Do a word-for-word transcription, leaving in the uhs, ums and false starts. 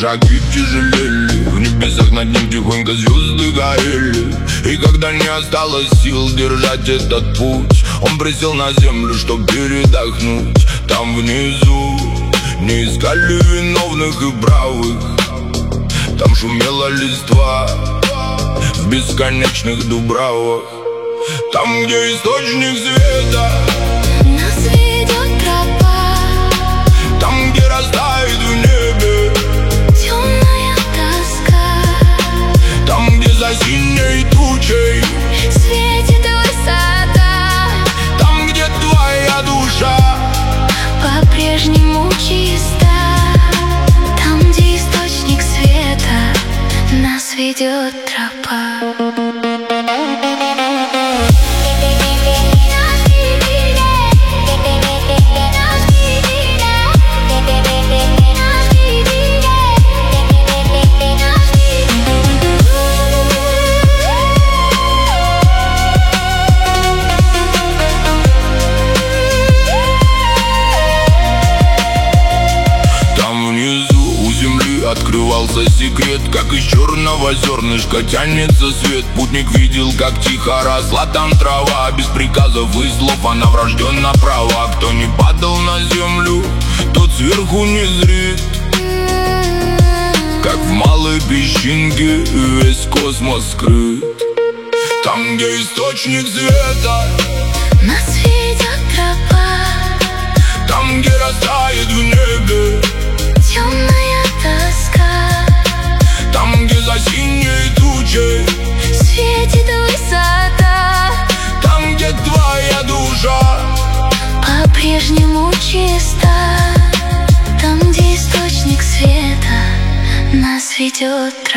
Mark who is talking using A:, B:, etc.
A: шаги тяжелели, в небесах над ним тихонько звезды горели. И когда не осталось сил держать этот путь, он присел на землю, чтоб передохнуть. Там внизу не искали виновных и правых, там шумела листва в бесконечных дубравах. Там, где источник света,
B: нас ведет тропа.
A: там, где растает в небе
B: Темная тоска,
A: там, где за синей тучей
B: светит высота.
A: там, где твоя душа
B: По-прежнему чиста. Там, где источник света, нас ведет тропа.
A: Открывался секрет, как из черного зернышка тянется свет. Путник видел, как тихо росла там трава. Без приказов и слов она врожденно права. Кто не падал на землю, тот сверху не зрит. Как в малой песчинке весь космос скрыт. Там, где источник света,
B: Нас ведет тропа.
A: там, где растает в небе
B: Темная тоска,
A: там, где за синей тучей
B: светит высота.
A: там, где твоя душа
B: По-прежнему чиста. Там, где источник света, нас ведет тропа.